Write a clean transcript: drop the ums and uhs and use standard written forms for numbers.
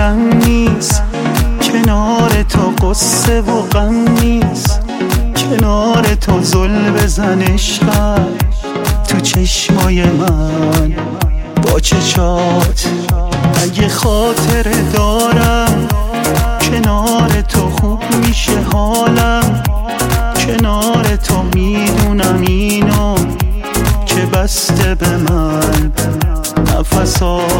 رنگ نیست، کنار تو قصه و غم نیست، کنار تو زل بزن عشقم تو چشمای من با چشات. اگه خاطره دارم کنار تو خوب میشه حالم، کنار تو میدونم اینو که بسته به من نفسات.